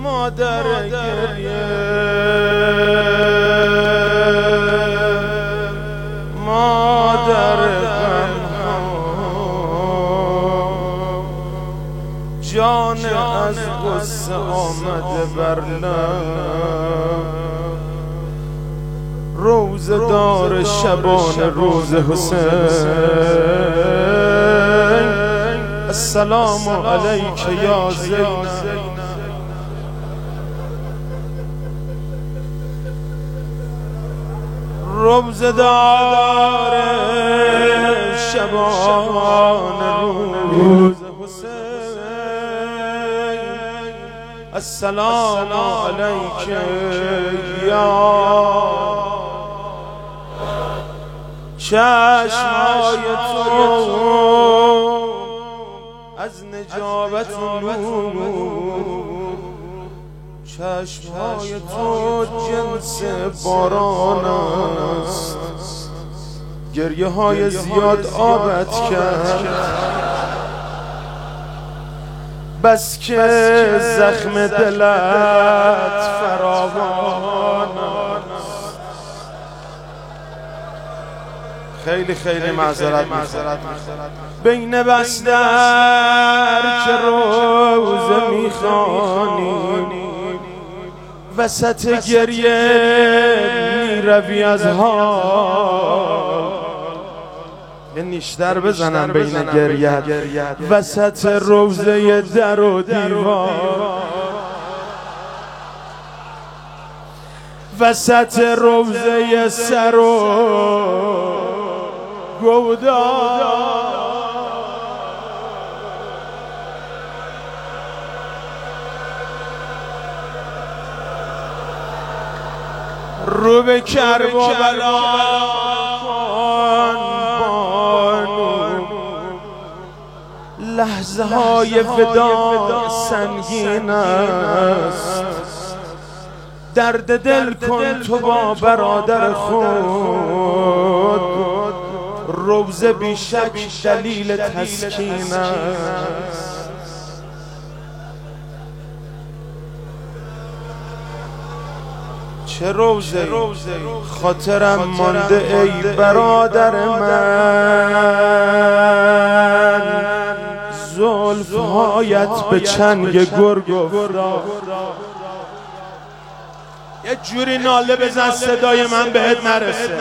مادر گریه مادر غم‌ها جان از غصه آمده بر لب روزه دار شبان روز حسین السلام علیک یا زینب روزه دار شبان روز حسین السلام علیک یا چشمای تو از نجابت نور چشمای تو جنس باران است گریه های زیاد آبت کرد بس که زخم دلت فراوان است خیلی خیلی معذرت بین بستر که روزه میخوانی وسط گریه میروی از حال یه نیشتر بزنم بین گریه وسط روزه در و دیوار وسط روزه سر و گودار رو به کربلا کن بانو لحظه های فدا سنگین است درد دل کن تو با برادر خود روزه بیشک دلیل تسکین است چه روزه خاطرم مانده ای برادر من زلفهایت به چنگ گرگ افتاد یه جوری ناله بزن صدای من بهت نرسه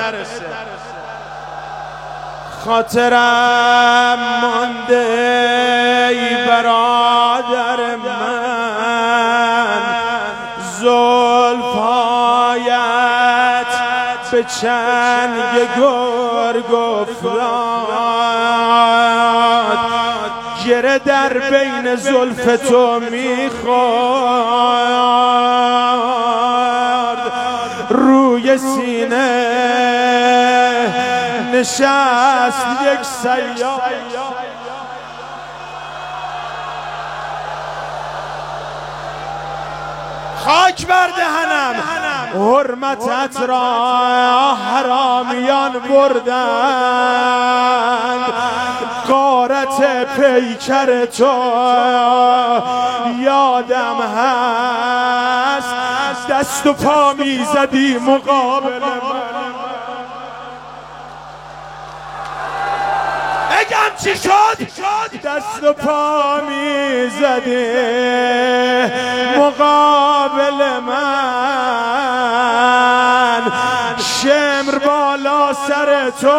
خاطرم مانده ای برادر من زلفهایت به چنگ گرگ افتاد گره در بین زلف تو میخورد روی سینه نشست یک سیاه خاک بر دهنم حرمتت را حرامیان بردند غارت پیکر تو یادم هست دست و پا میزدی مقابل من بگم چی شد دست و پا میزدی مقابل من شمر بالا سر تو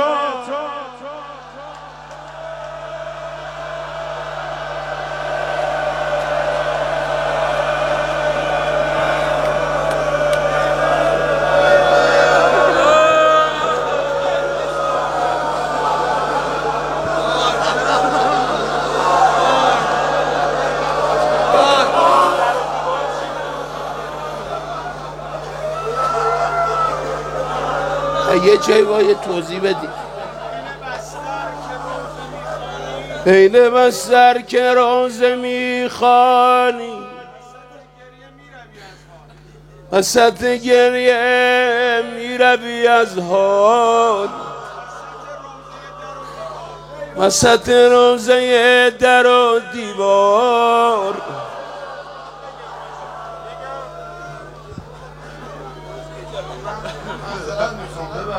یه جایی باید توضیح بدی بین بستر که روزه میخوانی وسط گریه میروی از حال وسط روزه در و دیوار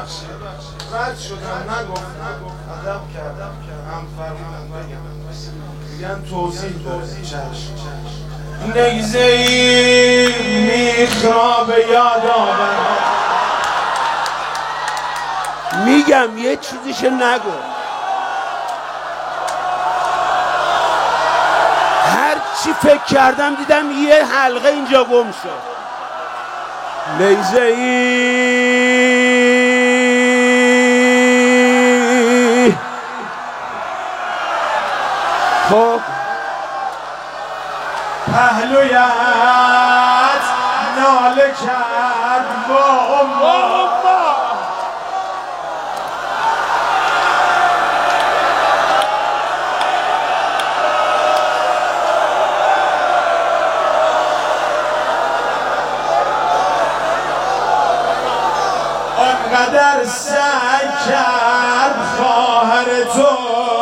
رد شدم نگفتم ادب کردم هم فرمودم بگم میگن توضیح داره چشم نگزه ای میخرا به یاد آورد میگم یه چیزیشو نگو هر چی فکر کردم دیدم یه حلقه اینجا گم شد نیزه ای خب پهلویت ناله کرد با امه آنقدر سعی کرد خواهر تو